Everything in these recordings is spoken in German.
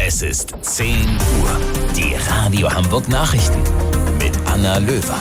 Es ist 10 Uhr. Die Radio Hamburg Nachrichten mit Anna Löwer.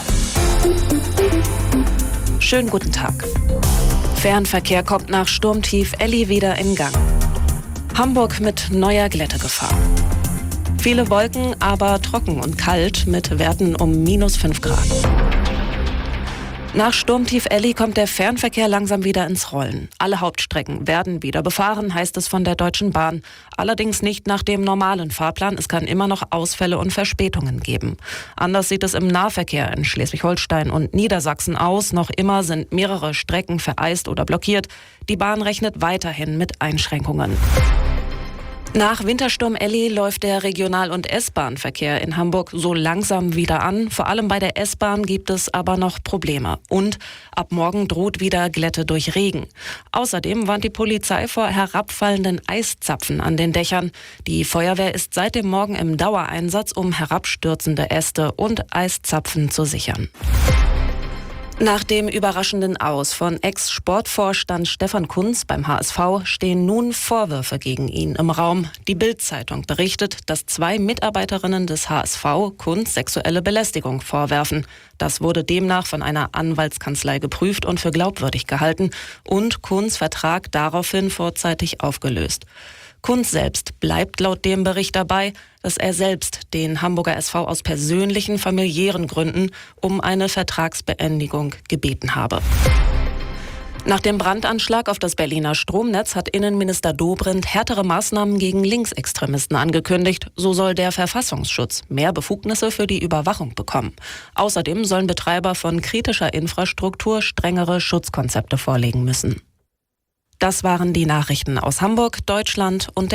Schönen guten Tag. Fernverkehr kommt nach Sturmtief Elli wieder in Gang. Hamburg mit neuer Glättegefahr. Viele Wolken, aber trocken und kalt mit Werten um -5 Grad. Nach Sturmtief Elli kommt der Fernverkehr langsam wieder ins Rollen. Alle Hauptstrecken werden wieder befahren, heißt es von der Deutschen Bahn. Allerdings nicht nach dem normalen Fahrplan. Es kann immer noch Ausfälle und Verspätungen geben. Anders sieht es im Nahverkehr in Schleswig-Holstein und Niedersachsen aus. Noch immer sind mehrere Strecken vereist oder blockiert. Die Bahn rechnet weiterhin mit Einschränkungen. Nach Wintersturm Elli läuft der Regional- und S-Bahn-Verkehr in Hamburg so langsam wieder an. Vor allem bei der S-Bahn gibt es aber noch Probleme. Und ab morgen droht wieder Glätte durch Regen. Außerdem warnt die Polizei vor herabfallenden Eiszapfen an den Dächern. Die Feuerwehr ist seit dem Morgen im Dauereinsatz, um herabstürzende Äste und Eiszapfen zu sichern. Nach dem überraschenden Aus von Ex-Sportvorstand Stefan Kuntz beim HSV stehen nun Vorwürfe gegen ihn im Raum. Die Bild-Zeitung berichtet, dass 2 Mitarbeiterinnen des HSV Kuntz sexuelle Belästigung vorwerfen. Das wurde demnach von einer Anwaltskanzlei geprüft und für glaubwürdig gehalten und Kuntz' Vertrag daraufhin vorzeitig aufgelöst. Kuntz selbst bleibt laut dem Bericht dabei, dass er selbst den Hamburger SV aus persönlichen, familiären Gründen um eine Vertragsbeendigung gebeten habe. Nach dem Brandanschlag auf das Berliner Stromnetz hat Innenminister Dobrindt härtere Maßnahmen gegen Linksextremisten angekündigt. So soll der Verfassungsschutz mehr Befugnisse für die Überwachung bekommen. Außerdem sollen Betreiber von kritischer Infrastruktur strengere Schutzkonzepte vorlegen müssen. Das waren die Nachrichten aus Hamburg, Deutschland und